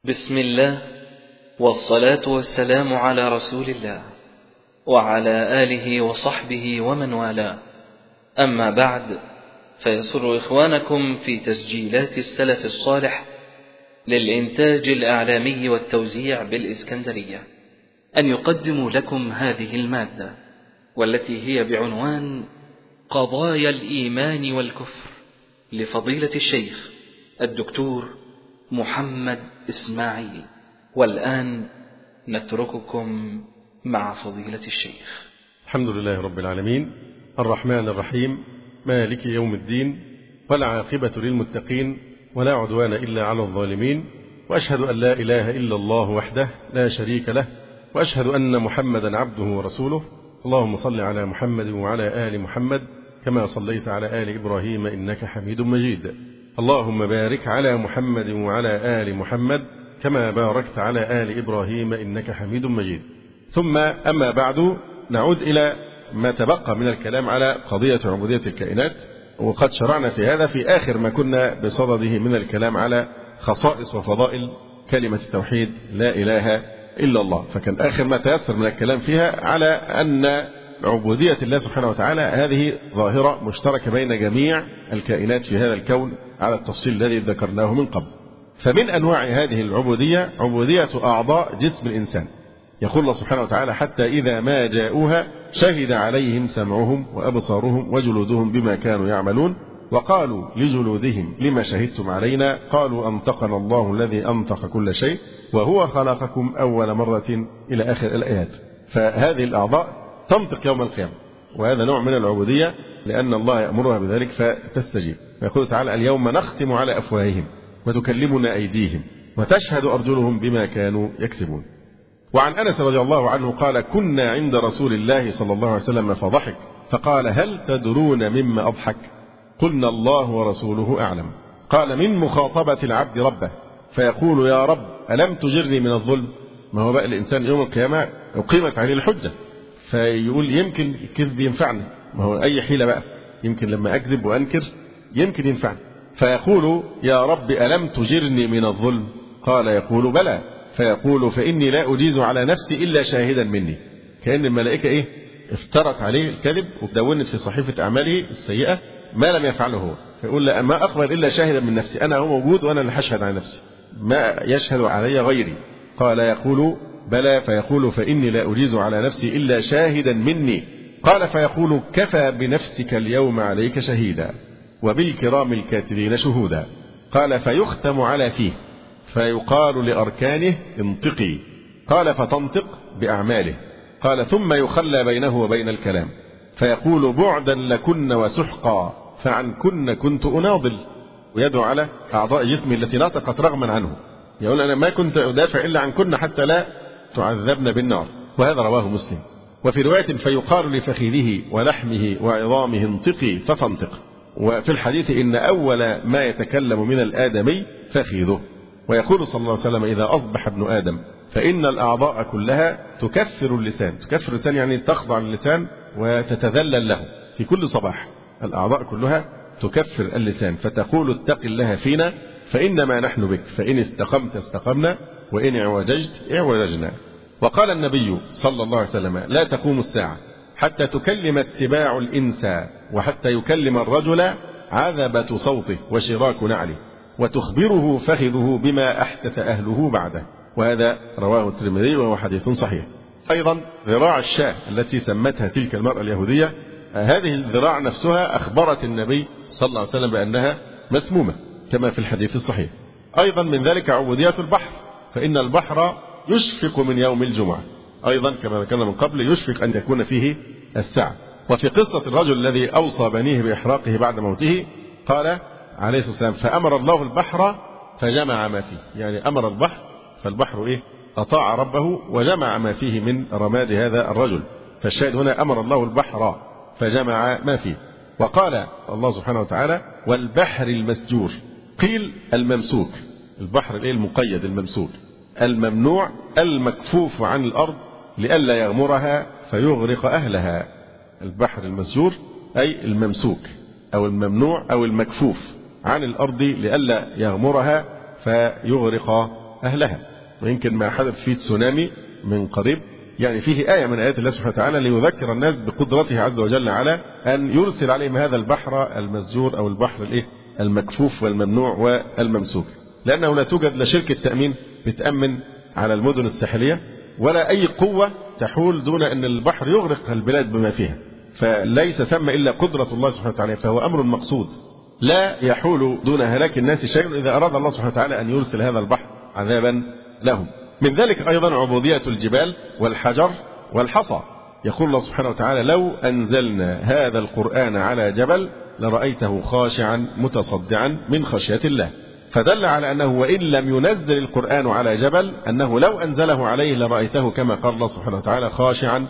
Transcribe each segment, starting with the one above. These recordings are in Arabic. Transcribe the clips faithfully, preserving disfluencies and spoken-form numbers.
بسم الله والصلاة والسلام على رسول الله وعلى آله وصحبه ومن والاه، أما بعد، فيسر إخوانكم في تسجيلات السلف الصالح للإنتاج الإعلامي والتوزيع بالإسكندرية أن يقدموا لكم هذه المادة، والتي هي بعنوان قضايا الإيمان والكفر لفضيلة الشيخ الدكتور محمد إسماعيل. والآن نترككم مع فضيلة الشيخ. الحمد لله رب العالمين، الرحمن الرحيم، مالك يوم الدين، والعاقبة للمتقين، ولا عدوان إلا على الظالمين، وأشهد أن لا إله إلا الله وحده لا شريك له، وأشهد أن محمدا عبده ورسوله. اللهم صل على محمد وعلى آل محمد كما صليت على آل إبراهيم إنك حميد مجيد. اللهم بارك على محمد وعلى آل محمد كما باركت على آل إبراهيم إنك حميد مجيد. ثم أما بعد، نعود إلى ما تبقى من الكلام على قضية عبودية الكائنات، وقد شرعنا في هذا في آخر ما كنا بصدده من الكلام على خصائص وفضائل كلمة التوحيد لا إله إلا الله. فكان آخر ما تيسر من الكلام فيها على أن عبودية الله سبحانه وتعالى هذه ظاهرة مشتركة بين جميع الكائنات في هذا الكون على التفصيل الذي ذكرناه من قبل. فمن أنواع هذه العبودية عبودية أعضاء جسم الإنسان. يقول الله سبحانه وتعالى: حتى إذا ما جاءوها شهد عليهم سمعهم وأبصارهم وجلودهم بما كانوا يعملون وقالوا لجلودهم لما شهدتم علينا قالوا أنطقنا الله الذي أنطق كل شيء وهو خلقكم أول مرة إلى آخر الآيات. فهذه الأعضاء تنطق يوم القيامة، وهذا نوع من العبودية لأن الله يأمرها بذلك فتستجيب. فيقول تعالى: اليوم نختم على أفواههم وتكلمنا أيديهم وتشهد أرجلهم بما كانوا يكسبون. وعن أنس رضي الله عنه قال: كنا عند رسول الله صلى الله عليه وسلم فضحك فقال: هل تدرون مما أضحك؟ قلنا: الله ورسوله أعلم. قال: من مخاطبة العبد ربه فيقول: يا رب ألم تجرني من الظلم؟ ما هو بقى الإنسان يوم القيامة أقيمت عليه الحجة، فيقول يمكن الكذب ينفعني، ما هو أي حيلة بقى، يمكن لما أكذب وأنكر يمكن ينفعني. فيقول: يا رب ألم تجرني من الظلم؟ قال: يقول: بلى. فيقول: فإني لا أجيز على نفسي إلا شاهدا مني. كأن الملائكة إيه؟ افترت عليه الكذب ودونت في صحيفة أعماله السيئة ما لم يفعله هو. فيقول: لا، ما أقبل إلا شاهدا من نفسي، أنا هو موجود وأنا اللي هشهد على نفسي، ما يشهد علي غيري. قال: يقول: بلى. فيقول: فإني لا أجيز على نفسي إلا شاهدا مني. قال: فيقول: كفى بنفسك اليوم عليك شهيدا وبالكرام الكاتبين شهودا. قال: فيختم على فيه فيقال لأركانه: انطقي. قال: فتنطق بأعماله. قال: ثم يخلى بينه وبين الكلام فيقول: بعدا لكن وسحقا فعنكن كنت أناضل، ويدعو على أعضاء جسمه التي نطقت رغما عنه، يقول: أنا ما كنت أدافع إلا عنكن حتى لا تعذبن بالنار. وهذا رواه مسلم. وفي رواية: فيقال لفخذه ولحمه وعظامه: انطقي فتنطق. وفي الحديث: إن أول ما يتكلم من الآدمي فخذه. ويقول صلى الله عليه وسلم: إذا أصبح ابن آدم فإن الأعضاء كلها تكفر اللسان. تكفر اللسان يعني تخضع اللسان وتتذلل له في كل صباح. الأعضاء كلها تكفر اللسان فتقول: اتق الله فينا فإنما نحن بك، فإن استقمت استقمنا وإن اعوججت اعوججنا. وقال النبي صلى الله عليه وسلم: لا تقوم الساعة حتى تكلم السباع الإنسى وحتى يكلم الرجل عذبة صوته وشراك نعله وتخبره فخذه بما أحدث أهله بعده. وهذا رواه الترمذي وهو حديث صحيح. أيضا ذراع الشاة التي سمتها تلك المرأة اليهودية، هذه الذراع نفسها أخبرت النبي صلى الله عليه وسلم بأنها مسمومة كما في الحديث الصحيح. أيضا من ذلك عبودية البحر، فإن البحر يشفق من يوم الجمعة، أيضا كما ذكرنا من قبل يشفق أن يكون فيه الساعة. وفي قصة الرجل الذي أوصى بنيه بإحراقه بعد موته قال عليه الصلاة والسلام: فأمر الله البحر فجمع ما فيه. يعني أمر البحر فالبحر إيه؟ أطاع ربه وجمع ما فيه من رماد هذا الرجل. فالشاهد هنا: أمر الله البحر فجمع ما فيه. وقال الله سبحانه وتعالى: والبحر المسجور. قيل الممسوك، البحر الإيه؟ المقيد الممسوك، الممنوع المكفوف عن الأرض لئلا يغمرها فيغرق أهلها. البحر المسجور أي الممسوك أو الممنوع أو المكفوف عن الأرض لئلا يغمرها فيغرق أهلها. ويمكن ما حدث في تسونامي من قريب يعني فيه آية من آيات الله سبحانه وتعالى ليذكر الناس بقدرته عز وجل على أن يرسل عليهم هذا البحر المسجور أو البحر الإيه المكفوف والممنوع والممسوك، لأنه لا توجد لا شركة تأمين بتأمن على المدن الساحلية ولا أي قوة تحول دون أن البحر يغرق البلاد بما فيها، فليس ثم إلا قدرة الله سبحانه وتعالى، فهو أمر مقصود لا يحول دون هلاك الناس شيء إذا أراد الله سبحانه وتعالى أن يرسل هذا البحر عذابا لهم. من ذلك أيضا عبودية الجبال والحجر والحصى. يقول الله سبحانه وتعالى: لو أنزلنا هذا القرآن على جبل لرأيته خاشعا متصدعا من خشية الله، فدل على أنه وإن لم ينزل القرآن على جبل أنه لو أنزله عليه لرأيته كما قال الله سبحانه وتعالى خاشعا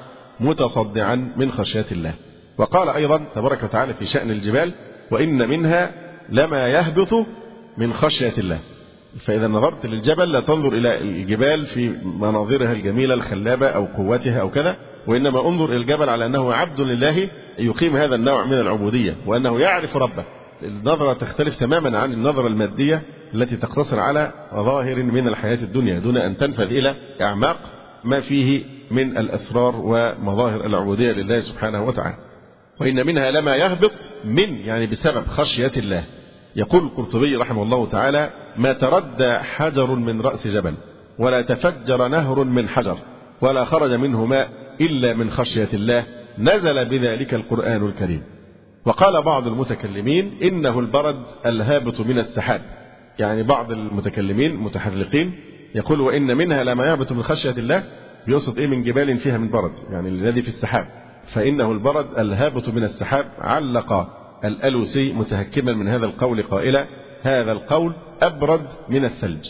متصدعا من خشية الله. وقال أيضا تبارك وتعالى في شأن الجبال: وإن منها لما يهبط من خشية الله. فإذا نظرت للجبل لا تنظر إلى الجبال في مناظرها الجميلة الخلابة أو قوتها أو كذا، وإنما انظر إلى الجبل على أنه عبد لله يقيم هذا النوع من العبودية وأنه يعرف ربه. النظرة تختلف تماما عن النظرة المادية التي تقتصر على ظاهر من الحياة الدنيا دون أن تنفذ إلى أعماق ما فيه من الأسرار ومظاهر العبودية لله سبحانه وتعالى. وإن منها لما يهبط من يعني بسبب خشية الله. يقول القرطبي رحمه الله تعالى: ما تردى حجر من رأس جبل ولا تفجر نهر من حجر ولا خرج منه ماء إلا من خشية الله، نزل بذلك القرآن الكريم. وقال بعض المتكلمين: إنه البرد الهابط من السحاب. يعني بعض المتكلمين متحذلقين يقول: وإن منها لما يهبط من خشية الله، بيقصد إيه من جبال فيها من برد، يعني الذي في السحاب، فإنه البرد الهابط من السحاب. علق الألوسي متهكما من هذا القول قائلا: هذا القول أبرد من الثلج.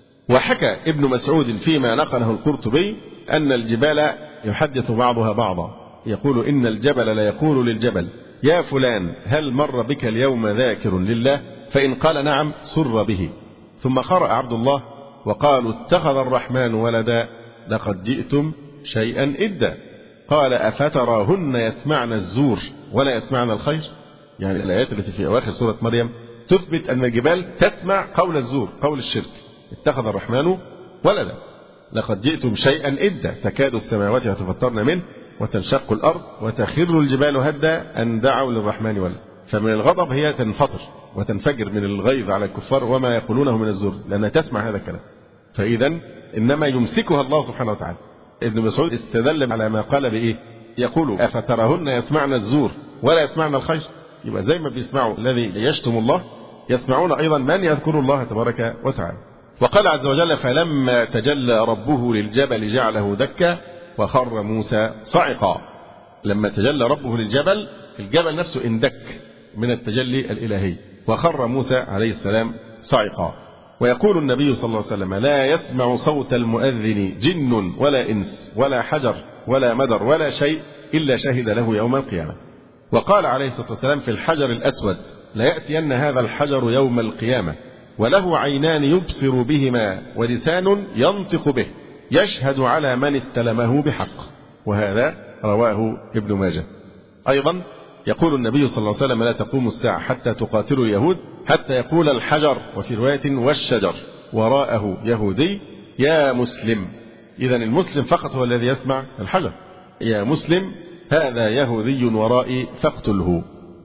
وحكى ابن مسعود فيما نقله القرطبي أن الجبال يحدث بعضها بعضا، يقول: إن الجبل لا يقول للجبل: يا فلان هل مر بك اليوم ذاكر لله؟ فإن قال نعم سر به. ثم قرأ عبد الله: وقالوا اتخذ الرحمن ولدا لقد جئتم شيئا إدا. قال: أفتراهن يسمعن الزور ولا يسمعن الخير؟ يعني الآيات التي في أواخر سورة مريم تثبت أن الجبال تسمع قول الزور، قول الشرك. اتخذ الرحمن ولدا لقد جئتم شيئا إدا، تكاد السماوات يتفطرن منه وتنشق الأرض وتخر الجبال هدا أن دعوا للرحمن ولدا. فمن الغضب هي تنفطر وتنفجر من الغيظ على الكفار وما يقولونه من الزور، لأنها تسمع هذا الكلام. فإذا إنما يمسكها الله سبحانه وتعالى. ابن مسعود استدل على ما قال بإيه؟ يقول: أفتراهن يسمعن الزور ولا يسمعن الخير؟ يبقى زي ما بيسمعوا الذي يشتم الله يسمعون أيضا من يذكر الله تبارك وتعالى. وقال عز وجل: فلما تجلى ربه للجبل جعله دكا وخر موسى صعقا. لما تجلى ربه للجبل، الجبل نفسه اندك من التجلي الإلهي، وخر موسى عليه السلام صعقا. ويقول النبي صلى الله عليه وسلم: لا يسمع صوت المؤذن جن ولا إنس ولا حجر ولا مدر ولا شيء إلا شهد له يوم القيامة. وقال عليه الصلاة والسلام في الحجر الأسود: لا يأتين هذا الحجر يوم القيامة وله عينان يبصر بهما ولسان ينطق به يشهد على من استلمه بحق. وهذا رواه ابن ماجه. أيضا يقول النبي صلى الله عليه وسلم: لا تقوم الساعة حتى تقاتلوا اليهود حتى يقول الحجر، وفي رواية والشجر، وراءه يهودي: يا مسلم. إذا المسلم فقط هو الذي يسمع الحجر. يا مسلم هذا يهودي ورائي فاقتله.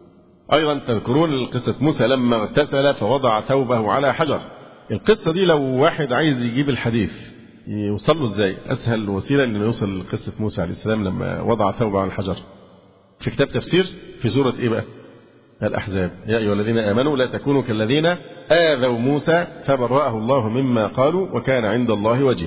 أيضا تذكرون قصة موسى لما اغتسل فوضع ثوبه على حجر. القصة دي لو واحد عايز يجيب الحديث يوصل له ازاي؟ أسهل وسيلة إنه يوصل لقصة موسى عليه السلام لما وضع ثوبه على الحجر في كتاب تفسير في سورة إيه بقى؟ الأحزاب: يا أيها الذين آمنوا لا تكونوا كالذين آذوا موسى فبرأه الله مما قالوا وكان عند الله وجيها.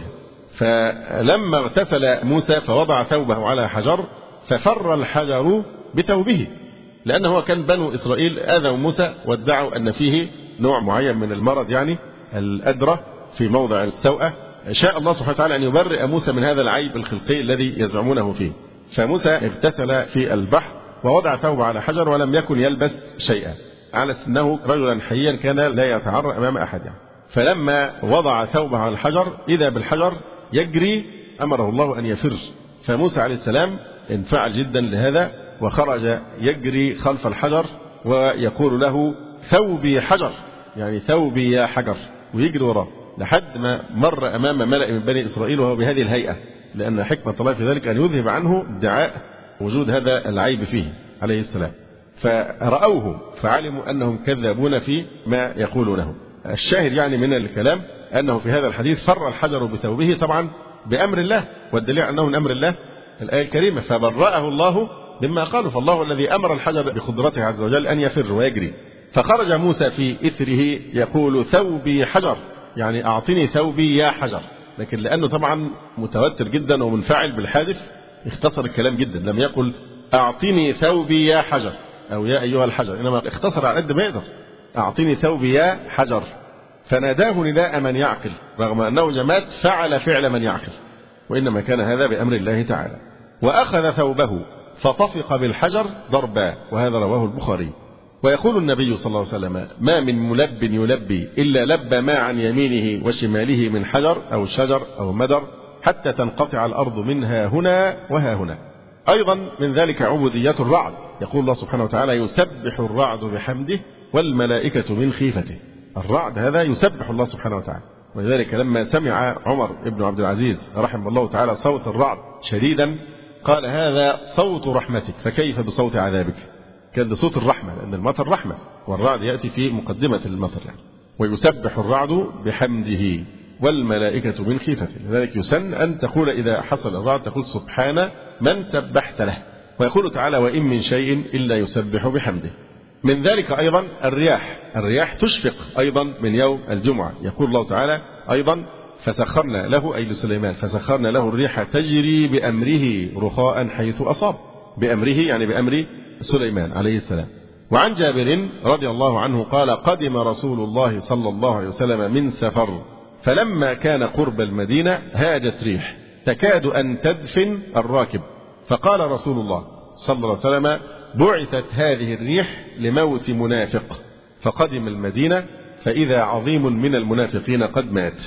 فلما اغتسل موسى فوضع ثوبه على حجر ففر الحجر بثوبه، لأنه كان بنو إسرائيل آذوا موسى وادعوا أن فيه نوع معين من المرض، يعني الأدرة في موضع السوءة. شاء الله سبحانه وتعالى أن يبرئ موسى من هذا العيب الخلقي الذي يزعمونه فيه. فموسى اغتسل في البحر ووضع ثوبه على حجر ولم يكن يلبس شيئا، على أنه رجلا حيا كان لا يتعرى أمام أحد يعني. فلما وضع ثوبه على الحجر إذا بالحجر يجري، أمره الله أن يفر. فموسى عليه السلام انفعل جدا لهذا وخرج يجري خلف الحجر ويقول له: ثوبي حجر، يعني ثوبي يا حجر، ويجري وراه. لحد ما مر أمام ملأ من بني إسرائيل وهو بهذه الهيئة، لأن حكمة الله في ذلك أن يذهب عنه ادعاء وجود هذا العيب فيه عليه السلام، فرأوه فعلموا أنهم كذابون في ما يقولونه. الشاهد يعني من الكلام أنه في هذا الحديث فر الحجر بثوبه طبعا بأمر الله، والدليل أنه من أمر الله الآية الكريمة، فبرأه الله مما قالوا، فالله الذي أمر الحجر بقدرته عز وجل أن يفر ويجري. فخرج موسى في إثره يقول ثوبي حجر، يعني أعطني ثوبي يا حجر، لكن لأنه طبعا متوتر جدا ومنفعل بالحادث اختصر الكلام جدا، لم يقل أعطني ثوبي يا حجر أو يا أيها الحجر، إنما اختصر على قد ما يقدر، أعطني ثوبي يا حجر. فناداه نداء من يعقل، رغم أنه جماد فعل فعل من يعقل، وإنما كان هذا بأمر الله تعالى. وأخذ ثوبه فطفق بالحجر ضربا، وهذا رواه البخاري. ويقول النبي صلى الله عليه وسلم ما من ملب يلبي إلا لبى ما عن يمينه وشماله من حجر أو شجر أو مدر حتى تنقطع الأرض منها هنا وها هنا. أيضا من ذلك عبودية الرعد، يقول الله سبحانه وتعالى يسبح الرعد بحمده والملائكة من خيفته. الرعد هذا يسبح الله سبحانه وتعالى، ولذلك لما سمع عمر بن عبد العزيز رحمه الله تعالى صوت الرعد شديدا قال هذا صوت رحمتك فكيف بصوت عذابك. كان ده صوت الرحمة، لأن المطر رحمة، والرعد يأتي في مقدمة المطر يعني. ويسبح الرعد بحمده والملائكة من خيفته، لذلك يسن أن تقول إذا حصل الرعد تقول سبحان من سبحت له. ويقول تعالى وإن من شيء إلا يسبح بحمده. من ذلك أيضا الرياح، الرياح تشفق أيضا من يوم الجمعة، يقول الله تعالى أيضا فسخرنا له أي لسليمان فسخرنا له الريح تجري بأمره رخاء حيث أصاب، بأمره يعني بأمر سليمان عليه السلام. وعن جابر رضي الله عنه قال قدم رسول الله صلى الله عليه وسلم من سفر، فلما كان قرب المدينة هاجت ريح تكاد أن تدفن الراكب، فقال رسول الله صلى الله عليه وسلم بعثت هذه الريح لموت منافق، فقدم المدينة فإذا عظيم من المنافقين قد مات.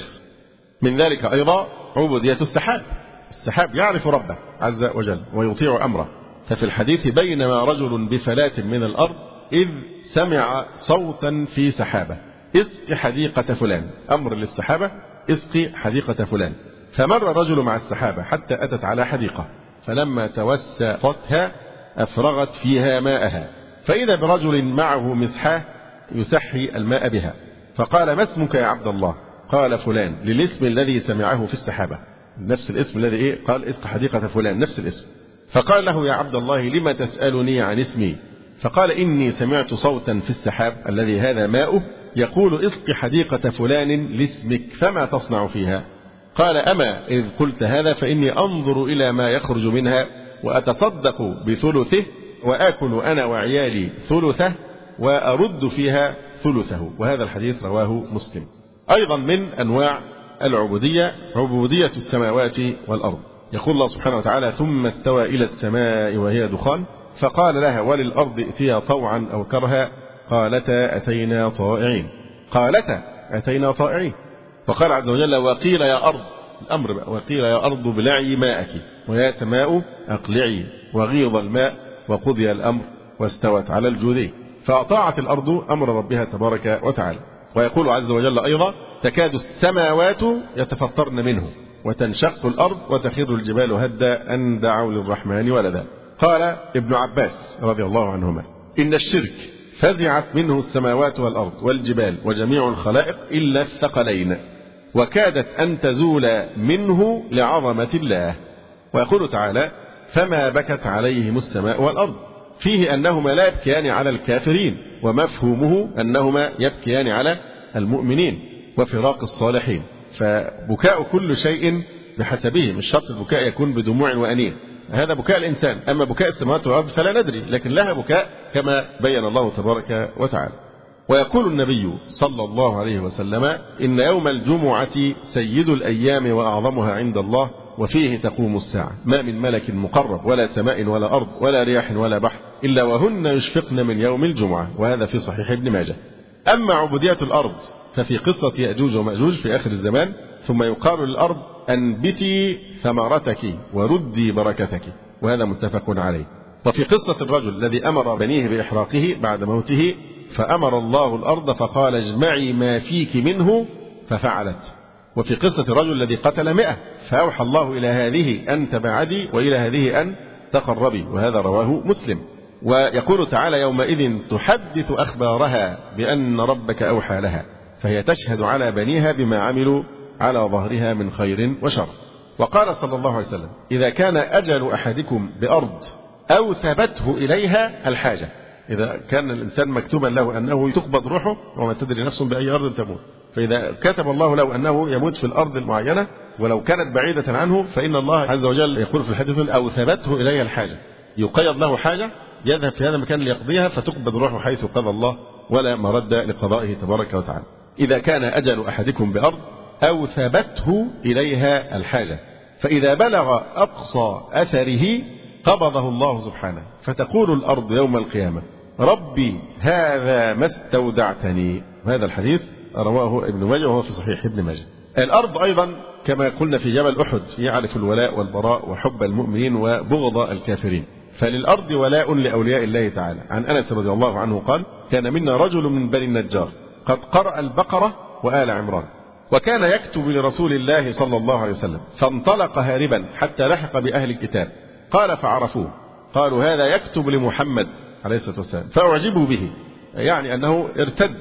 من ذلك أيضا عبودية السحاب، السحاب يعرف ربه عز وجل ويطيع أمره. ففي الحديث بينما رجل بفلاة من الأرض إذ سمع صوتا في سحابة اسق حديقة فلان، أمر للسحابة اسق حديقة فلان. فمر الرجل مع السحابة حتى أتت على حديقة، فلما توسطتها أفرغت فيها ماءها، فإذا برجل معه مسحاه يسحي الماء بها، فقال ما اسمك يا عبد الله؟ قال فلان، للاسم الذي سمعه في السحابة، نفس الاسم الذي إيه؟ قال اسق حديقة فلان، نفس الاسم. فقال له يا عبد الله لما تسألني عن اسمي؟ فقال إني سمعت صوتا في السحاب الذي هذا ماؤه يقول اسق حديقة فلان لاسمك فما تصنع فيها؟ قال أما إذ قلت هذا فإني أنظر إلى ما يخرج منها وأتصدق بثلثه وآكل أنا وعيالي ثلثه وأرد فيها ثلثه. وهذا الحديث رواه مسلم. أيضا من أنواع العبودية عبودية السماوات والأرض، يقول الله سبحانه وتعالى ثم استوى إلى السماء وهي دخان فقال لها وللأرض ائتيا طوعا أو كرها قالتا أتينا طائعين، قالتا أتينا طائعين. فقال عز وجل وقيل يا أرض، الأمر بقى وقيل يا أرض ابلعي ماءك ويا سماء أقلعي وغيض الماء وقضي الأمر واستوت على الجودي، فأطاعت الأرض أمر ربها تبارك وتعالى. ويقول عز وجل أيضا تكاد السماوات يتفطرن منه وتنشق الأرض وتخر الجبال هدا أن دعوا للرحمن ولدا. قال ابن عباس رضي الله عنهما إن الشرك فزعت منه السماوات والأرض والجبال وجميع الخلائق إلا الثقلين، وكادت أن تزول منه لعظمة الله. ويقول تعالى فما بكت عليهم السماء والأرض، فيه أنهما لا يبكيان على الكافرين، ومفهومه أنهما يبكيان على المؤمنين وفراق الصالحين. فبكاء كل شيء بحسبه، مش شرط البكاء يكون بدموع وأنين، هذا بكاء الإنسان. أما بكاء السماوات والأرض فلا ندري، لكن لها بكاء كما بين الله تبارك وتعالى. ويقول النبي صلى الله عليه وسلم إن يوم الجمعة سيد الأيام وأعظمها عند الله وفيه تقوم الساعة، ما من ملك مقرب ولا سماء ولا أرض ولا رياح ولا بحر إلا وهن يشفقن من يوم الجمعة، وهذا في صحيح ابن ماجه. أما عبودية الأرض ففي قصة يأجوج ومأجوج في آخر الزمان، ثم يقال للأرض أنبتي ثمرتك وردي بركتك، وهذا متفق عليه. وفي قصة الرجل الذي أمر بنيه بإحراقه بعد موته، فأمر الله الأرض فقال اجمعي ما فيك منه ففعلت، وفي قصة الرجل الذي قتل مئة فأوحى الله إلى هذه أن تبعدي وإلى هذه أن تقربي، وهذا رواه مسلم. ويقول تعالى يومئذ تحدث أخبارها بأن ربك أوحى لها فهي تشهد على بنيها بما عملوا على ظهرها من خير وشر. وقال صلى الله عليه وسلم إذا كان أجل أحدكم بأرض أو ثبته إليها الحاجة، إذا كان الإنسان مكتوبا له أنه تقبض روحه وما تدري نفس بأي أرض تموت، فإذا كتب الله له أنه يموت في الأرض المعينة ولو كانت بعيدة عنه فإن الله عز وجل يقول في الحديث أو ثبته إليها الحاجة، يقيض له حاجة يذهب في هذا المكان ليقضيها فتقبض روحه حيث قضى الله ولا مرد لقضائه تبارك وتعالى. إذا كان أجل أحدكم بأرض أو ثبته إليها الحاجة فإذا بلغ أقصى أثره قبضه الله سبحانه فتقول الأرض يوم القيامة ربي هذا ما استودعتني. هذا الحديث رواه ابن ماجه وهو في صحيح ابن ماجه. الأرض أيضا كما قلنا في جبل أحد يعرف الولاء والبراء وحب المؤمنين وبغض الكافرين، فللأرض ولاء لأولياء الله تعالى. عن أنس رضي الله عنه قال كان منا رجل من بني النجار قد قرأ البقرة وآل عمران وكان يكتب لرسول الله صلى الله عليه وسلم فانطلق هاربا حتى لحق بأهل الكتاب قال فعرفوه قالوا هذا يكتب لمحمد عليه الصلاة والسلام فأعجبوا به، يعني أنه ارتد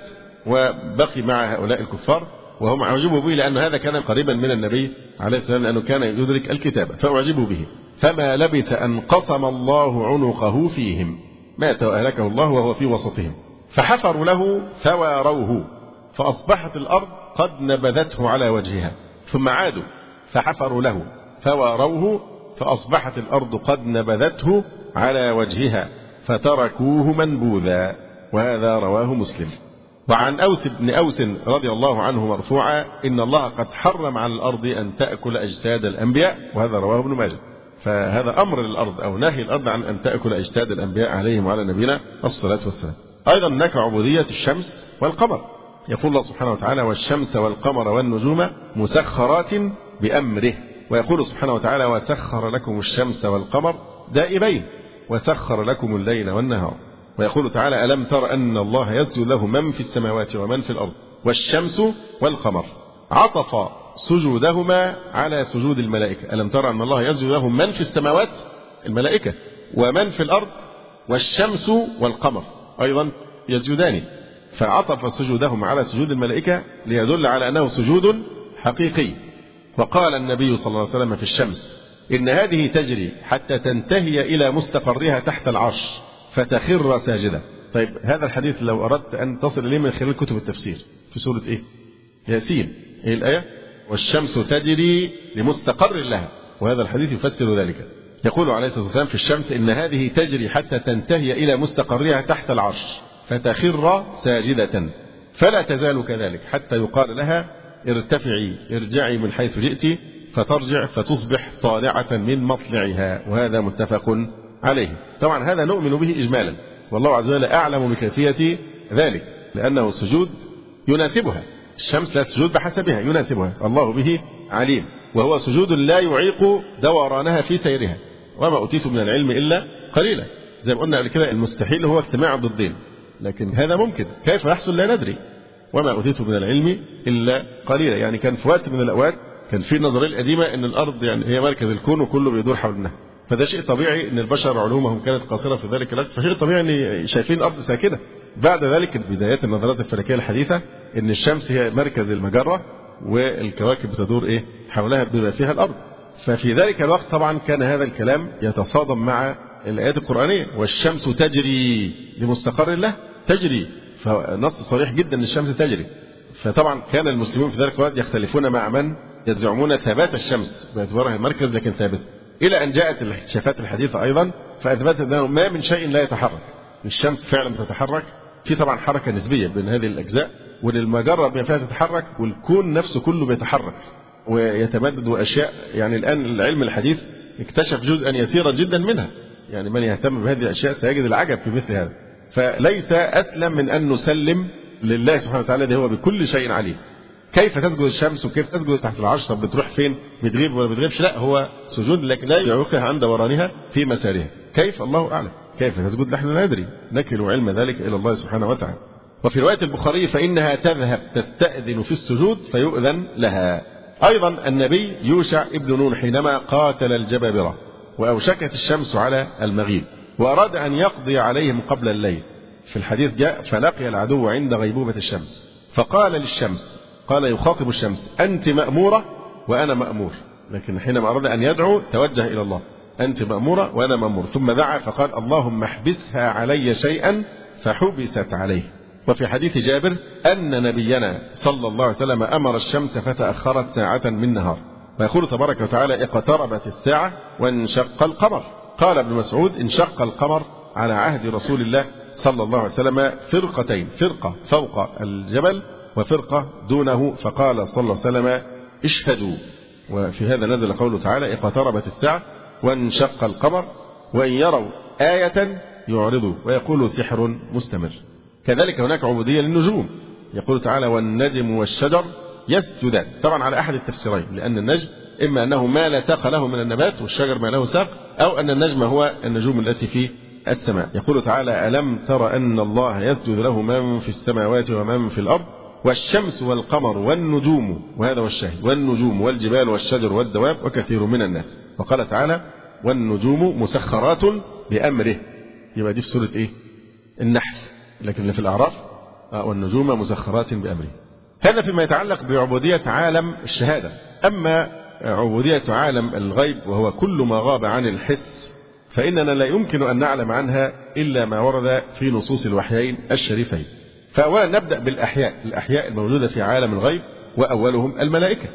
وبقي مع هؤلاء الكفار وهم أعجبوا به لأن هذا كان قريبا من النبي عليه الصلاة والسلام لأنه كان يدرك الكتابة فأعجبوا به فما لبث أن قسم الله عنقه فيهم، مات وأهلكه الله وهو في وسطهم فحفروا له فواروه فأصبحت الأرض قد نبذته على وجهها ثم عادوا فحفروا له فواروه فأصبحت الأرض قد نبذته على وجهها فتركوه منبوذا، وهذا رواه مسلم. وعن أوس بن أوس رضي الله عنه مرفوعا إن الله قد حرم على الأرض أن تأكل أجساد الأنبياء، وهذا رواه ابن ماجه. فهذا أمر للأرض أو نهي الأرض عن أن تأكل أجساد الأنبياء عليهم وعلى نبينا الصلاة والسلام. أيضا هناك عبودية الشمس والقمر، يقول الله سبحانه وتعالى والشمس والقمر والنجوم مسخرات بأمره، ويقول سبحانه وتعالى وسخر لكم الشمس والقمر دائبين وسخر لكم الليل والنهار، ويقول تعالى ألم تر أن الله يسجد له من في السماوات ومن في الأرض والشمس والقمر، عطف سجودهما على سجود الملائكة. ألم تر أن الله يسجد له من في السماوات الملائكة ومن في الأرض والشمس والقمر أيضا يسجدان، فعطف سجودهما على سجود الملائكة ليدل على أنه سجود حقيقي. وقال النبي صلى الله عليه وسلم في الشمس إن هذه تجري حتى تنتهي إلى مستقرها تحت العرش فتخر ساجدة. طيب هذا الحديث لو أردت أن تصل إليه من خلال كتب التفسير في سورة إيه؟ ياسين، إيه الآية؟ والشمس تجري لمستقر لها، وهذا الحديث يفسر ذلك. يقول عليه الصلاة والسلام في الشمس إن هذه تجري حتى تنتهي إلى مستقرها تحت العرش فتخر ساجدة فلا تزال كذلك حتى يقال لها ارتفعي ارجعي من حيث جئت فترجع فتصبح طالعة من مطلعها، وهذا متفق عليه. طبعا هذا نؤمن به إجمالا، والله عز وجل أعلم بكيفية ذلك لأنه سجود يناسبها، الشمس لا سجود بحسبها يناسبها، الله به عليم، وهو سجود لا يعيق دورانها في سيرها. وما أوتيت من العلم إلا قليلا، زي ما قلنا قبل كده المستحيل هو اجتماع الضدين، لكن هذا ممكن، كيف يحصل لا ندري. وما أوتيت من العلم إلا قليلا، يعني كان في وقت من الأوقات كان في النظرية القديمة إن الأرض يعني هي مركز الكون وكله بيدور حولنا، فده شيء طبيعي إن البشر علومهم كانت قاصرة في ذلك الوقت، فشيء طبيعي إن شايفين الأرض ساكنة. بعد ذلك بدايات النظريات الفلكية الحديثة إن الشمس هي مركز المجرة والكواكب بتدور إيه حولها بما فيها الأرض. ففي ذلك الوقت طبعا كان هذا الكلام يتصادم مع الآيات القرآنية، والشمس تجري لمستقر له، تجري، فنص صريح جدا ان الشمس تجري. فطبعا كان المسلمون في ذلك الوقت يختلفون مع من يزعمون ثبات الشمس باعتبارها المركز لكن ثابته، الى ان جاءت الاكتشافات الحديثه ايضا فاثبتت انه ما من شيء لا يتحرك، الشمس فعلا بتتحرك، في طبعا حركه نسبيه بين هذه الاجزاء، وللمجره بما فيها تتحرك، والكون نفسه كله بيتحرك ويتمدد، واشياء يعني الان العلم الحديث اكتشف جزءا يسيرا جدا منها، يعني من يهتم بهذه الاشياء سيجد العجب في مثل هذا. فليس أسلم من أن نسلم لله سبحانه وتعالى الذي هو بكل شيء عليم. كيف تسجد الشمس وكيف تسجد تحت العرش؟ طب بتروح فين؟ بتغيب ولا بتغيبش؟ لا، هو سجود لكن لا يعوقها عن دورانها في مسارها. كيف؟ الله أعلم. كيف تسجد نحن لا ندري، نكل علم ذلك إلى الله سبحانه وتعالى. وفي رواية البخاري فإنها تذهب تستأذن في السجود فيؤذن لها، أيضا النبي يوشع ابن نون حينما قاتل الجبابرة وأوشكت الشمس على المغيب وأراد أن يقضي عليهم قبل الليل، في الحديث جاء فلقي العدو عند غيبوبة الشمس فقال للشمس، قال يخاطب الشمس: أنت مأمورة وأنا مأمور. لكن حينما أراد أن يدعو توجه إلى الله: أنت مأمورة وأنا مأمور. ثم دعا فقال: اللهم احبسها علي شيئا، فحبست عليه. وفي حديث جابر أن نبينا صلى الله عليه وسلم أمر الشمس فتأخرت ساعة من نهار. ويقول تبارك وتعالى: اقتربت الساعة وانشق القمر. قال ابن مسعود: انشق القمر على عهد رسول الله صلى الله عليه وسلم فرقتين، فرقة فوق الجبل وفرقة دونه، فقال صلى الله عليه وسلم: اشهدوا. وفي هذا نزل قوله تعالى: اقتربت الساعة وانشق القمر وإن يروا آية يعرضوا ويقولوا سحر مستمر. كذلك هناك عبودية للنجوم، يقول تعالى: والنجم والشجر يسجدان. طبعا على أحد التفسيرين، لأن النجم إما أنه ما لا ساق له من النبات والشجر ما له ساق، أو أن النجم هو النجوم التي في السماء. يقول تعالى: ألم تر أن الله يسجد له من في السماوات ومن في الأرض والشمس والقمر والنجوم، وهذا هو الشاهد، والنجوم والجبال والشجر والدواب وكثير من الناس. وقال تعالى: والنجوم مسخرات بأمره. يبقى دي في سورة إيه؟ النحل. لكن اللي في الأعراف: والنجوم مسخرات بأمره. هذا فيما يتعلق بعبودية عالم الشهادة. أما عبودية عالم الغيب وهو كل ما غاب عن الحس، فإننا لا يمكن أن نعلم عنها إلا ما ورد في نصوص الوحيين الشريفين. فأولا نبدأ بالأحياء، الأحياء الموجودة في عالم الغيب، وأولهم الملائكة.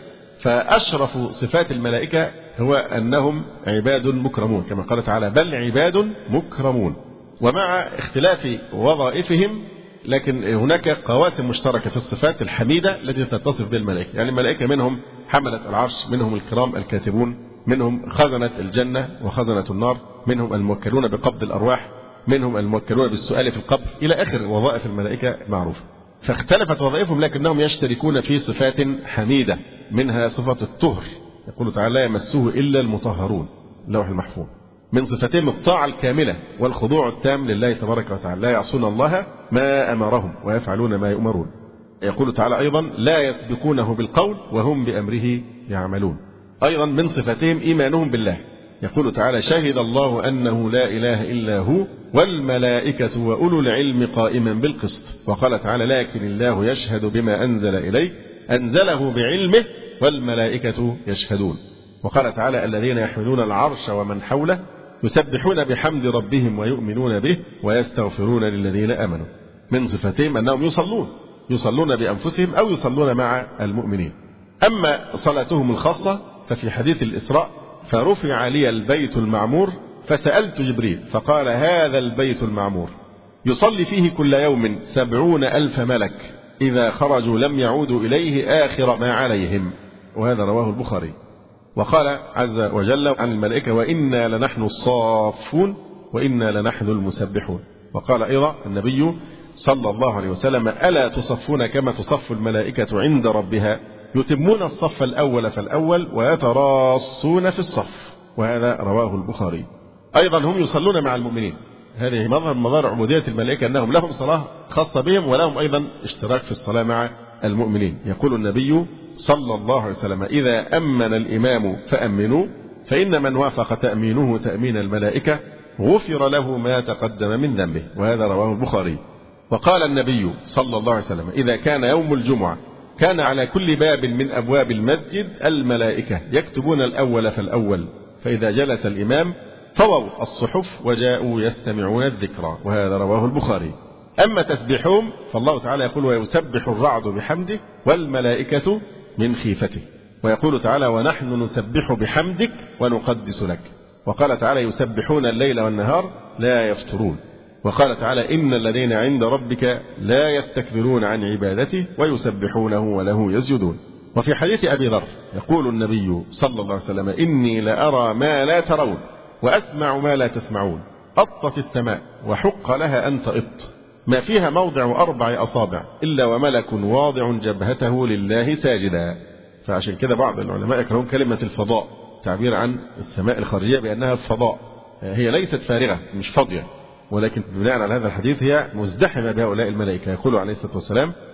فأشرف صفات الملائكة هو أنهم عباد مكرمون، كما قال تعالى: بل عباد مكرمون. ومع اختلاف وظائفهم لكن هناك قواسم مشتركة في الصفات الحميدة التي تتصف بالملائكة. يعني الملائكة منهم حملة العرش، منهم الكرام الكاتبون، منهم خزنة الجنة وخزنة النار، منهم الموكلون بقبض الأرواح، منهم الموكلون بالسؤال في القبر، إلى آخر وظائف الملائكة معروفة. فاختلفت وظائفهم لكنهم يشتركون في صفات حميدة، منها صفة الطهر. يقول تعالى: لا يمسه إلا المطهرون، اللوح المحفوظ. من صفتهم الطاعة الكاملة والخضوع التام لله تبارك وتعالى، لا يعصون الله ما أمرهم ويفعلون ما يؤمرون. يقول تعالى أيضا: لا يسبقونه بالقول وهم بأمره يعملون. أيضا من صفتهم إيمانهم بالله. يقول تعالى: شهد الله أنه لا إله إلا هو والملائكة وأولو العلم قائما بالقسط. وقال تعالى: لكن الله يشهد بما أنزل إليك أنزله بعلمه والملائكة يشهدون. وقال تعالى: الذين يحملون العرش ومن حوله يسبحون بحمد ربهم ويؤمنون به ويستغفرون للذين آمنوا. من صفتهم أنهم يصلون، يصلون بأنفسهم أو يصلون مع المؤمنين. أما صلاتهم الخاصة ففي حديث الإسراء: فرفع لي البيت المعمور فسألت جبريل فقال: هذا البيت المعمور يصلي فيه كل يوم سبعون ألف ملك، إذا خرجوا لم يعودوا إليه آخر ما عليهم. وهذا رواه البخاري. وقال عز وجل عن الملائكة: وإنا لنحن الصافون وإنا لنحن المسبحون. وقال أيضا النبي صلى الله عليه وسلم: ألا تصفون كما تصف الملائكة عند ربها، يتمون الصف الأول فالأول ويتراصون في الصف. وهذا رواه البخاري. أيضا هم يصلون مع المؤمنين. هذه مظهر مظاهر عبودية الملائكة، أنهم لهم صلاة خاصة بهم ولهم أيضا اشتراك في الصلاة مع المؤمنين. يقول النبي صلى الله عليه وسلم: إذا أمن الإمام فأمنوا، فإن من وافق تأمينه تأمين الملائكة غفر له ما تقدم من ذنبه. وهذا رواه البخاري. وقال النبي صلى الله عليه وسلم: إذا كان يوم الجمعة كان على كل باب من أبواب المسجد الملائكة يكتبون الأول فالأول، فإذا جلس الإمام طووا الصحف وجاءوا يستمعون الذكرى. وهذا رواه البخاري. أما تسبيحهم فالله تعالى يقول: ويسبح الرعد بحمده والملائكة من خيفته. ويقول تعالى: ونحن نسبح بحمدك ونقدس لك. وقال تعالى: يسبحون الليل والنهار لا يفترون. وقال تعالى: إن الذين عند ربك لا يستكبرون عن عبادته ويسبحونه وله يسجدون. وفي حديث أبي ذر يقول النبي صلى الله عليه وسلم: إني لأرى ما لا ترون وأسمع ما لا تسمعون. أطت السماء وحق لها أن تئط، ما فيها موضع أربع أصابع إلا وملك واضع جبهته لله ساجدا. فعشان كده بعض العلماء يكرهون كلمة الفضاء، تعبير عن السماء الخارجية بأنها الفضاء. هي ليست فارغة، مش فاضية، ولكن بناء على هذا الحديث هي مزدحمة بهؤلاء الملائكة. يقول عليه الصلاة والسلام: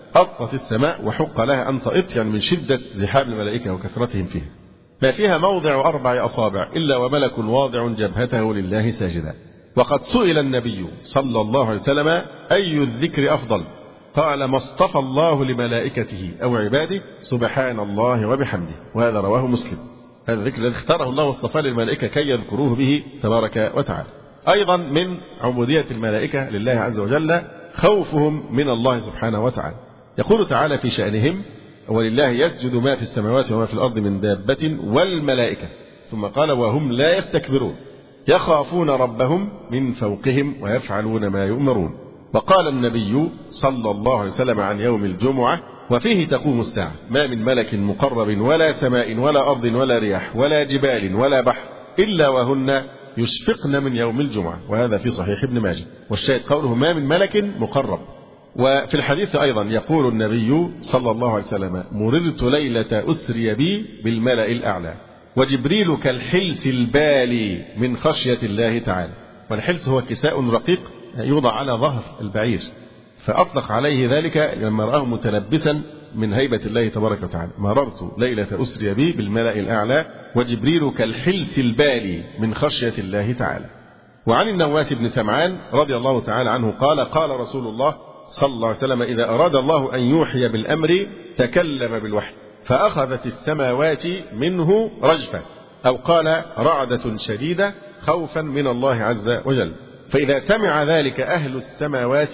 أطت السماء وحق لها أن تئط، يعني من شدة زحام الملائكة وكثرتهم فيها. ما فيها موضع أربع أصابع إلا وملك واضع جبهته لله ساجدا. وقد سئل النبي صلى الله عليه وسلم أي الذكر أفضل؟ قال ما اصطفى الله لملائكته أو عباده سبحان الله وبحمده، وهذا رواه مسلم. هذا الذكر الذي اختاره الله واصطفاه للملائكة كي يذكروه به تبارك وتعالى. أيضا من عبودية الملائكة لله عز وجل خوفهم من الله سبحانه وتعالى. يقول تعالى في شأنهم ولله يسجد ما في السماوات وما في الأرض من دابة والملائكة، ثم قال وهم لا يستكبرون يخافون ربهم من فوقهم ويفعلون ما يؤمرون. وقال النبي صلى الله عليه وسلم عن يوم الجمعة وفيه تقوم الساعة ما من ملك مقرب ولا سماء ولا أرض ولا رياح ولا جبال ولا بحر إلا وهن يشفقن من يوم الجمعة، وهذا في صحيح ابن ماجه. والشاهد قوله ما من ملك مقرب. وفي الحديث أيضا يقول النبي صلى الله عليه وسلم مررت ليلة أسري بي بالملأ الأعلى وجبريل كالحلس البالي من خشية الله تعالى. والحلس هو كساء رقيق يوضع على ظهر البعير، فأطلق عليه ذلك لما رآه متلبسا من هيبة الله تبارك وتعالى. مررت ليلة أسري بي بالملأ الأعلى وجبريل كالحلس البالي من خشية الله تعالى. وعن النواس بن سمعان رضي الله تعالى عنه قال قال رسول الله صلى الله عليه وسلم إذا أراد الله أن يوحي بالأمر تكلم بالوحي فأخذت السماوات منه رجفة، أو قال رعدة شديدة خوفا من الله عز وجل، فإذا سمع ذلك أهل السماوات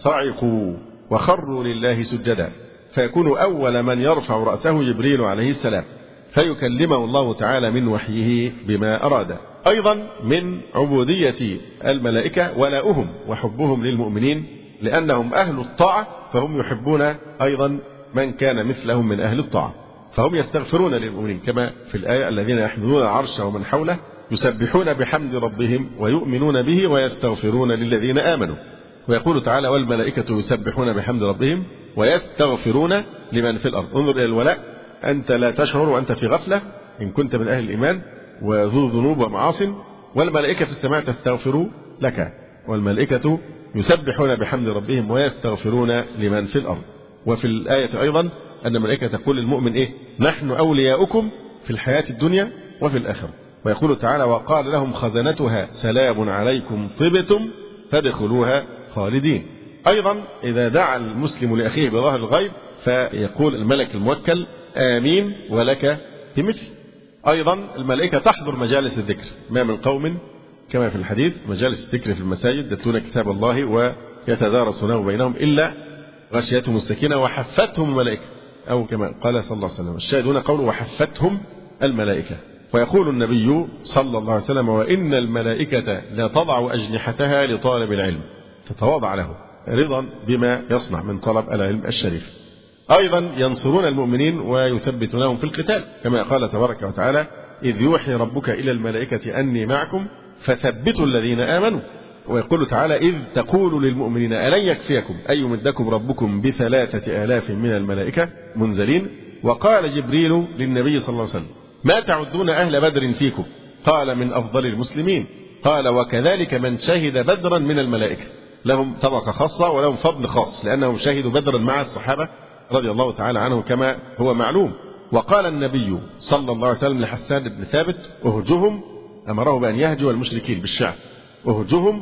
صعقوا وخروا لله سجدا، فيكون أول من يرفع رأسه جبريل عليه السلام فيكلمه الله تعالى من وحيه بما أراد. أيضا من عبودية الملائكة ولاؤهم وحبهم للمؤمنين، لأنهم أهل الطاعة فهم يحبون أيضا من كان مثلهم من أهل الطاعة، فهم يستغفرون للمؤمنين كما في الآية الذين يحملون العرش ومن حوله يسبحون بحمد ربهم ويؤمنون به ويستغفرون للذين آمنوا. ويقول تعالى والملائكة يسبحون بحمد ربهم ويستغفرون لمن في الأرض. انظر إلى الولاء، أنت لا تشعر وأنت في غفلة إن كنت من أهل الإيمان وذو ذنوب ومعاصٍ، والملائكة في السماء تستغفر لك، والملائكة يسبحون بحمد ربهم ويستغفرون لمن في الأرض. وفي الآية أيضا أن الملائكة تقول للمؤمن إيه؟ نحن أولياؤكم في الحياة الدنيا وفي الآخرة. ويقول تعالى وقال لهم خزنتها سلام عليكم طبتم فادخلوها خالدين. أيضا إذا دعا المسلم لأخيه بظاهر الغيب فيقول الملك الموكل آمين ولك بمثل. أيضا الملائكة تحضر مجالس الذكر، ما من قوم كما في الحديث مجالس الذكر في المساجد يتلون كتاب الله ويتدارسونه بينهم إلا غشيتهم السكينة وحفتهم الملائكة، أو كما قال صلى الله عليه وسلم. الشاهدون قوله وحفتهم الملائكة. ويقول النبي صلى الله عليه وسلم وإن الملائكة لا تضع أجنحتها لطالب العلم تتواضع له رضا بما يصنع من طلب العلم الشريف. أيضا ينصرون المؤمنين ويثبتونهم في القتال كما قال تبارك وتعالى إذ يوحي ربك إلى الملائكة أني معكم فثبتوا الذين آمنوا. ويقول تعالى إذ تقول للمؤمنين ألن يكفيكم أن يمدكم ربكم بثلاثة آلاف من الملائكة منزلين. وقال جبريل للنبي صلى الله عليه وسلم ما تعدون أهل بدر فيكم؟ قال من أفضل المسلمين. قال وكذلك من شهد بدرا من الملائكة، لهم طبقة خاصة ولهم فضل خاص لأنهم شهدوا بدرا مع الصحابة رضي الله تعالى عنهم كما هو معلوم. وقال النبي صلى الله عليه وسلم لحسان بن ثابت أهجهم، أمره بأن يهجو المشركين بالشعر أهجهم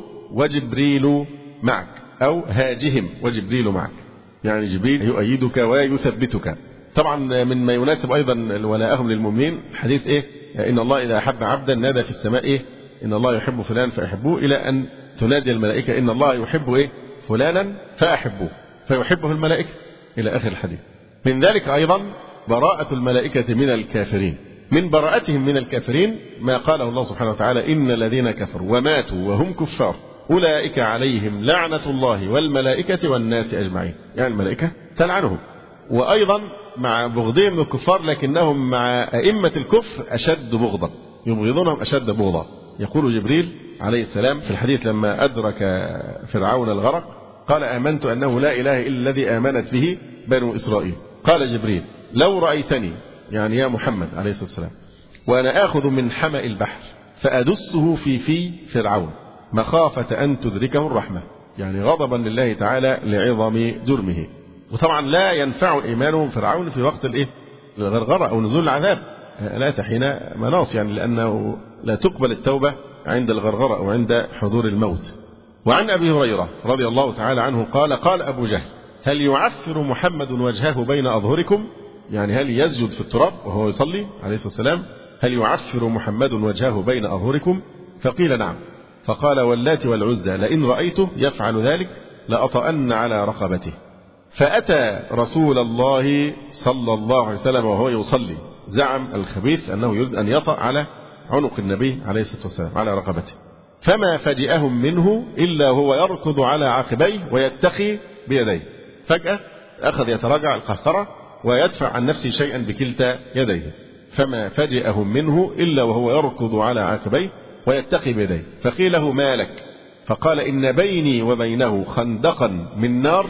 وجبريل معك، أو هاجهم وجبريل معك، يعني جبريل يؤيدك ويثبتك. طبعا من ما يناسب أيضا ولاءهم للمؤمنين حديث إيه إن الله إذا أحب عبدا نادى في السماء إيه إن الله يحب فلان فأحبوه، إلى أن تنادي الملائكة إن الله يحب إيه فلانا فأحبوه فيحبه الملائكة إلى آخر الحديث. من ذلك أيضا براءة الملائكة من الكافرين. من براءتهم من الكافرين ما قاله الله سبحانه وتعالى إن الذين كفروا وماتوا وهم كفار أولئك عليهم لعنة الله والملائكة والناس أجمعين، يعني الملائكة تلعنهم. وأيضا مع بغضهم الكفار لكنهم مع أئمة الكفر أشد بغضا، يبغضونهم أشد بغضا. يقول جبريل عليه السلام في الحديث لما أدرك فرعون الغرق قال آمنت أنه لا إله إلا الذي آمنت به بنو إسرائيل. قال جبريل لو رأيتني يعني يا محمد عليه الصلاة والسلام وأنا آخذ من حمأ البحر فأدسه في في فرعون مخافة أن تدركه الرحمة، يعني غضبا لله تعالى لعظم جرمه. وطبعا لا ينفع إيمان فرعون في وقت الإيه؟ الغرغرة أو نزول العذاب، لا حين مناص، يعني لأنه لا تقبل التوبة عند الغرغرة أو عند حضور الموت. وعن أبي هريرة رضي الله تعالى عنه قال قال أبو جهل هل يعفر محمد وجهه بين أظهركم؟ يعني هل يسجد في التراب وهو يصلي عليه الصلاة والسلام؟ هل يعفر محمد وجهه بين أظهركم؟ فقيل نعم. فقال واللات والعزى لئن رأيته يفعل ذلك لأطأن على رقبته. فأتى رسول الله صلى الله عليه وسلم وهو يصلي، زعم الخبيث أنه يريد أن يطأ على عنق النبي عليه الصلاة والسلام على رقبته، فما فجأهم منه إلا هو يركض على عقبيه ويتقي بيديه. فجأة أخذ يتراجع القهقرة ويدفع عن نفسه شيئا بكلتا يديه، فما فجأهم منه إلا وهو يركض على عقبيه ويتقي بيديه. فقيل له ما لك؟ فقال إن بيني وبينه خندقا من نار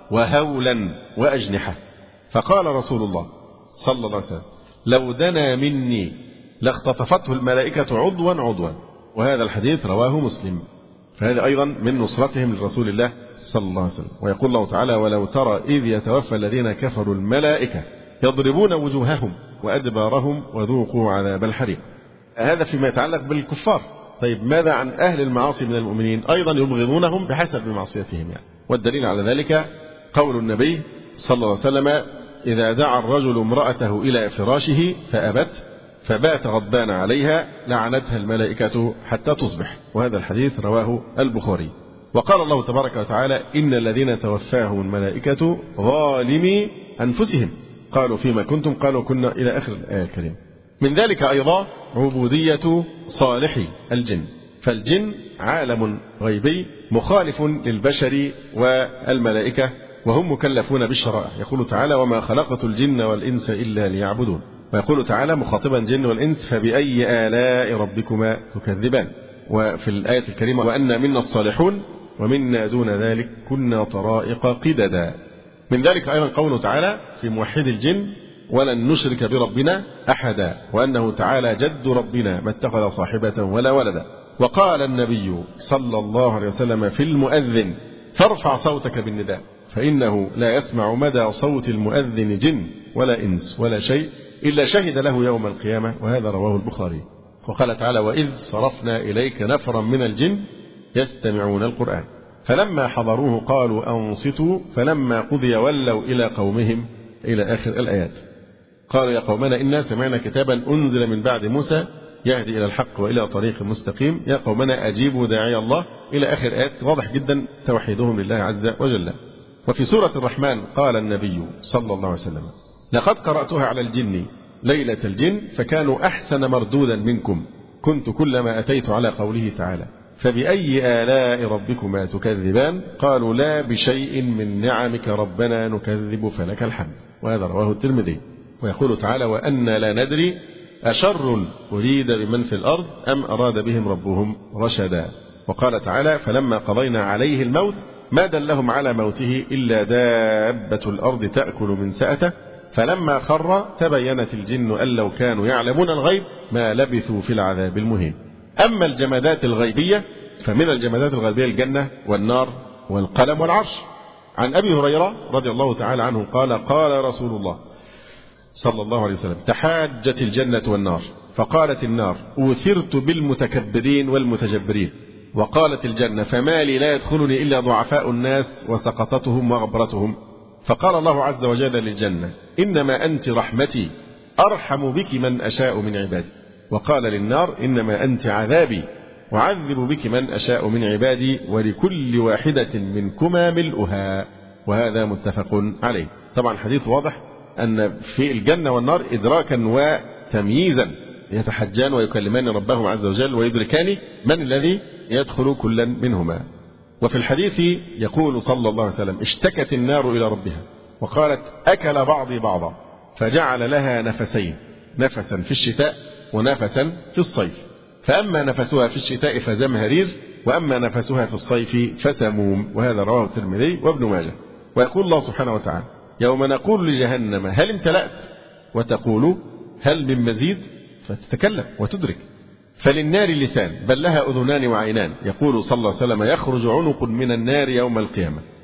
وهولا وأجنحة. فقال رسول الله صلى الله عليه وسلم لو دنا مني لاختطفته الملائكة عضوا عضوا. وهذا الحديث رواه مسلم. فهذا أيضا من نصرتهم لرسول الله صلى الله عليه وسلم. ويقول الله تعالى ولو ترى إذ يتوفى الذين كفروا الملائكة يضربون وجوههم وأدبارهم وذوقوا عذاب الحريق. هذا فيما يتعلق بالكفار. طيب ماذا عن أهل المعاصي من المؤمنين؟ أيضا يبغضونهم بحسب معصيتهم يعني. والدليل على ذلك قول النبي صلى الله عليه وسلم إذا دعا الرجل امرأته إلى فراشه فأبت فبات غضبان عليها لعنتها الملائكة حتى تصبح. وهذا الحديث رواه البخاري. وقال الله تبارك وتعالى إن الذين توفاهم الملائكة ظالمي أنفسهم قالوا فيما كنتم قالوا كنا إلى آخر الآية الكريمة. من ذلك أيضا عبودية صالحي الجن. فالجن عالم غيبي مخالف للبشر والملائكة وهم مكلفون بالشرائع. يقول تعالى وما خلقت الجن والإنس إلا ليعبدون. ويقول تعالى مخاطبا الجن والإنس فبأي آلاء ربكما تكذبان. وفي الآية الكريمة وأن منا الصالحون ومنا دون ذلك كنا طرائق قددا. من ذلك أيضا قوله تعالى في موحد الجن ولن نشرك بربنا أحدا وأنه تعالى جد ربنا ما اتخذ صاحبة ولا ولدا. وقال النبي صلى الله عليه وسلم في المؤذن فارفع صوتك بالنداء فإنه لا يسمع مدى صوت المؤذن جن ولا إنس ولا شيء إلا شهد له يوم القيامة. وهذا رواه البخاري. وقال تعالى وإذ صرفنا إليك نفرا من الجن يستمعون القرآن فلما حضروه قالوا أنصتوا فلما قضي ولوا إلى قومهم إلى آخر الآيات. قالوا يا قومنا إنا سمعنا كتابا أنزل من بعد موسى يهدي إلى الحق وإلى طريق مستقيم يا قومنا أجيبوا داعي الله إلى آخر آيات. واضح جدا توحيدهم لله عز وجل. وفي سورة الرحمن قال النبي صلى الله عليه وسلم لقد قرأتها على الجن ليلة الجن فكانوا أحسن مردودا منكم كنت كلما أتيت على قوله تعالى فبأي آلاء ربكما تكذبان قالوا لا بشيء من نعمك ربنا نكذب فلك الحمد. وهذا رواه الترمذي. ويقول تعالى وأنا لا ندري أشر أريد بمن في الأرض أم أراد بهم ربهم رشدا. وقال تعالى فلما قضينا عليه الموت ما دلهم على موته إلا دابة الأرض تأكل من سأته فلما خر تبينت الجن أن لو كانوا يعلمون الغيب ما لبثوا في العذاب المهين. أما الجمادات الغيبية فمن الجمادات الغيبية الجنة والنار والقلم والعرش. عن أبي هريرة رضي الله تعالى عنه قال قال رسول الله صلى الله عليه وسلم تحاجت الجنة والنار فقالت النار أوثرت بالمتكبرين والمتجبرين وقالت الجنة فما لي لا يدخلني إلا ضعفاء الناس وسقطتهم وغبرتهم. فقال الله عز وجل للجنة إنما أنت رحمتي أرحم بك من أشاء من عبادي. وقال للنار إنما أنت عذابي وعذب بك من أشاء من عبادي ولكل واحدة منكما ملؤها. وهذا متفق عليه. طبعا حديث واضح أن في الجنة والنار إدراكا وتمييزا يتحجان ويكلمان ربهم عز وجل ويدركان من الذي يدخل كلا منهما. وفي الحديث يقول صلى الله عليه وسلم اشتكت النار إلى ربها وقالت أكل بعضي بعضا فجعل لها نفسين نفسا في الشتاء ونفسا في الصيف فأما نفسها في الشتاء فزمهرير وأما نفسها في الصيف فسموم. وهذا رواه الترمذي وابن ماجه. ويقول الله سبحانه وتعالى يوم نقول لجهنم هل امتلأت وتقول هل من مزيد فتتكلم وتدرك. فللنار لسان بل لها أذنان وعينان. يقول صلى الله عليه وسلم يخرج عنق من النار يوم القيامة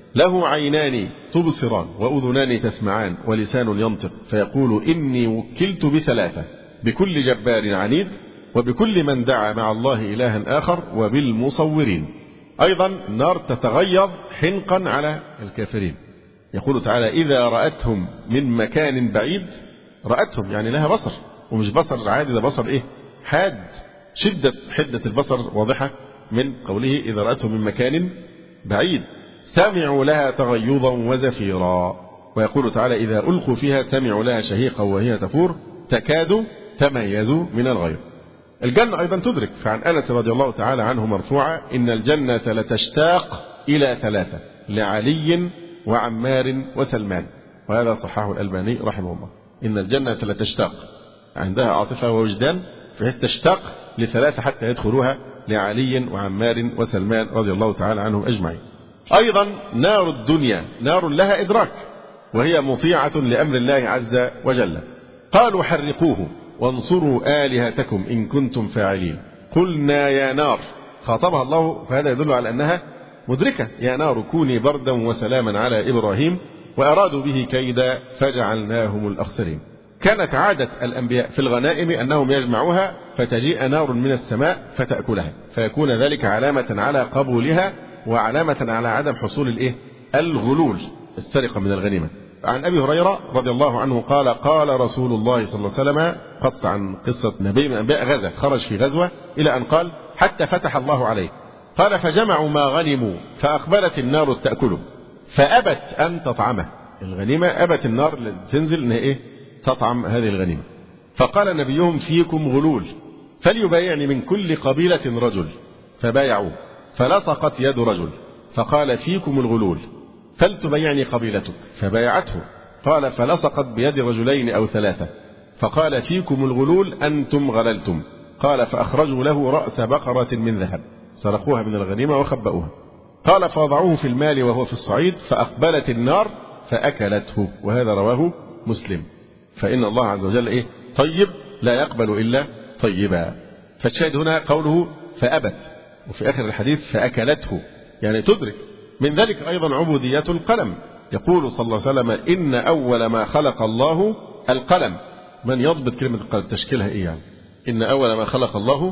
له عينان تبصران وأذنان تسمعان ولسان ينطق فيقول إني وكلت بثلاثة: بكل جبار عنيد، وبكل من دعا مع الله إلها آخر، وبالمصورين. أيضا النار تتغيظ حنقا على الكافرين. يقول تعالى: إذا رأتهم من مكان بعيد، رأتهم يعني لها بصر، ومش بصر عادي، ده بصر إيه؟ حاد، شدة حدة البصر واضحة من قوله إذا رأتهم من مكان بعيد. سمعوا لها تغيظا وزفيرا. ويقول تعالى: إذا ألقوا فيها سمعوا لها شهيقا وهي تفور تكاد تميز من الغيظ. الجنة أيضا تدرك، فعن أنس رضي الله تعالى عنه مرفوعا: إن الجنة لتشتاق إلى ثلاثة: لعلي وعمار وسلمان. وهذا صححه الألباني رحمه الله. إن الجنة لتشتاق، عندها عاطفة ووجدان، بحيث تشتاق لثلاثة حتى يدخلوها: لعلي وعمار وسلمان رضي الله تعالى عنهم أجمعين. أيضا نار الدنيا نار لها إدراك، وهي مطيعة لأمر الله عز وجل. قالوا: حرقوه وانصروا آلهتكم إن كنتم فاعلين. قلنا يا نار، خاطبها الله، فهذا يدل على أنها مدركة: يا نار كوني بردا وسلاما على إبراهيم، وأرادوا به كيدا فجعلناهم الأخسرين. كانت عادة الأنبياء في الغنائم أنهم يجمعوها فتجيء نار من السماء فتأكلها، فيكون ذلك علامة على قبولها وعلامة على عدم حصول الإيه؟ الغلول، السرقة من الغنيمة. عن أبي هريرة رضي الله عنه قال: قال رسول الله صلى الله عليه وسلم، قص عن قصة نبي من أنبياء غزة، خرج في غزوة إلى أن قال: حتى فتح الله عليه. قال: فجمعوا ما غنموا فأقبلت النار تأكله فأبت أن تطعمه. الغنيمة أبت النار تنزل إنها إيه؟ تطعم هذه الغنيمة. فقال نبيهم: فيكم غلول، فليبايعني من كل قبيلة رجل. فبايعوه، فلصقت يد رجل فقال: فيكم الغلول، فلتبايعني قبيلتك. فبايعته، قال: فلصقت بيد رجلين أو ثلاثة فقال: فيكم الغلول، أنتم غللتم. قال: فأخرجوا له رأس بقرة من ذهب، سرقوها من الغنيمة وخبأوها. قال: فوضعوه في المال وهو في الصعيد، فأقبلت النار فأكلته. وهذا رواه مسلم. فإن الله عز وجل إيه؟ طيب لا يقبل إلا طيبا. فالشاهد هنا قوله فأبت، وفي آخر الحديث فأكلته، يعني تدرك. من ذلك أيضا عبودية القلم. يقول صلى الله عليه وسلم: إن أول ما خلق الله القلم. من يضبط كلمة القلم تشكيلها إيه يعني؟ إن أول ما خلق الله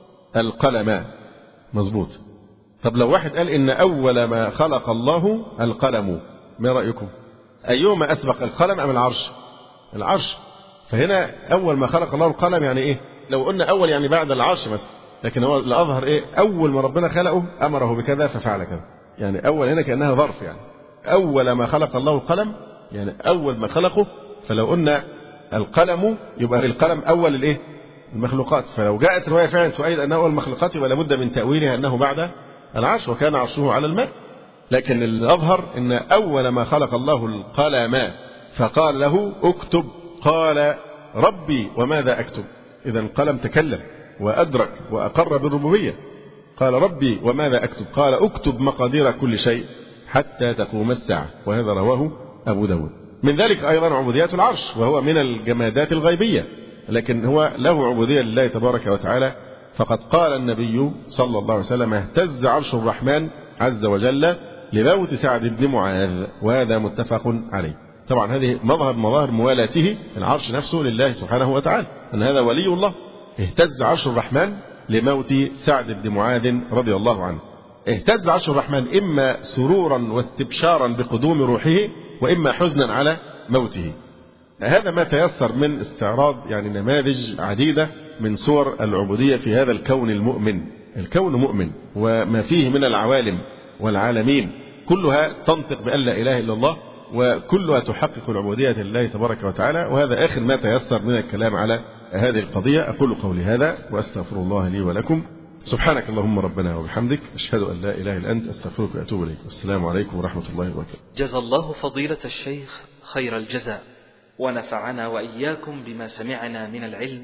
القلم، مظبوط. طب لو واحد قال إن أول ما خلق الله القلم، ما رأيكم؟ أيهما أسبق، القلم أم العرش؟ العرش. فهنا أول ما خلق الله القلم يعني إيه؟ لو قلنا أول يعني بعد العرش مثلا، لكن هو الأظهر إيه؟ أول ما ربنا خلقه أمره بكذا ففعل كذا. يعني أول هنا كأنها ظرف، يعني أول ما خلق الله القلم يعني أول ما خلقه. فلو قلنا القلم يبقى القلم أول الإيه؟ المخلوقات. فلو جاءت رواية فعلا تؤيد أنه أول المخلوقات يبقى لابد من تأويلها أنه بعد العرش، وكان عرشه على الماء. لكن الأظهر أن أول ما خلق الله القلم فقال له اكتب، قال: ربي وماذا أكتب؟ إذا القلم تكلم وأدرك وأقر بالربوبية. قال: ربي وماذا أكتب؟ قال: اكتب مقادير كل شيء حتى تقوم الساعة. وهذا رواه أبو داود. من ذلك أيضا عبودية العرش، وهو من الجمادات الغيبية، لكن هو له عبودية لله تبارك وتعالى. فقد قال النبي صلى الله عليه وسلم: اهتز عرش الرحمن عز وجل لموت سعد بن معاذ. وهذا متفق عليه. طبعا هذه مظهر مظاهر موالاته العرش نفسه لله سبحانه وتعالى، أن هذا ولي الله. اهتز عرش الرحمن لموت سعد بن معاذ رضي الله عنه. اهتز عرش الرحمن إما سرورا واستبشارا بقدوم روحه، وإما حزنا على موته. هذا ما تيسر من استعراض يعني نماذج عديدة من صور العبودية في هذا الكون المؤمن. الكون مؤمن، وما فيه من العوالم والعالمين كلها تنطق بأن لا إله إلا الله، وكلها تحقق العبودية لله تبارك وتعالى. وهذا آخر ما تيسر من الكلام على هذه القضية. أقول قولي هذا وأستغفر الله لي ولكم. سبحانك اللهم ربنا وبحمدك، أشهد أن لا إله إلا أنت، أستغفرك وأتوب إليك. والسلام عليكم ورحمة الله وبركاته. جزى الله فضيلة الشيخ خير الجزاء، ونفعنا وإياكم بما سمعنا من العلم،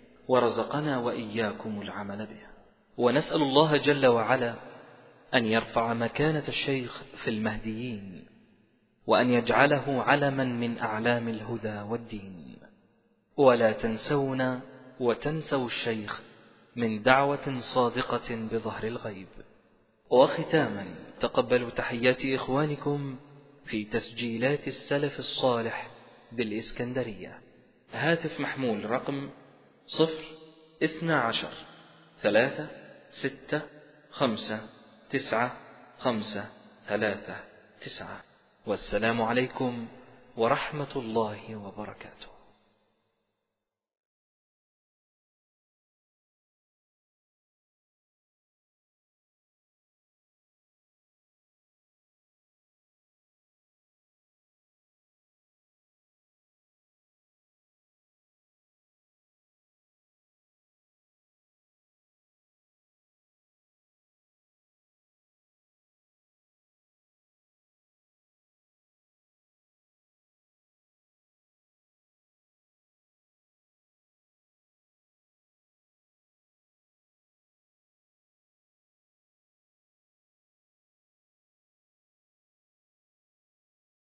ورزقنا وإياكم العمل به. ونسأل الله جل وعلا أن يرفع مكانة الشيخ في المهديين، وأن يجعله علما من أعلام الهدى والدين. ولا تنسونا وتنسوا الشيخ من دعوة صادقة بظهر الغيب. وختاما تقبلوا تحيات إخوانكم في تسجيلات السلف الصالح بالإسكندرية. هاتف محمول رقم صفر اثنى عشر ثلاثة ستة خمسة تسعة خمسة ثلاثة تسعة. والسلام عليكم ورحمة الله وبركاته.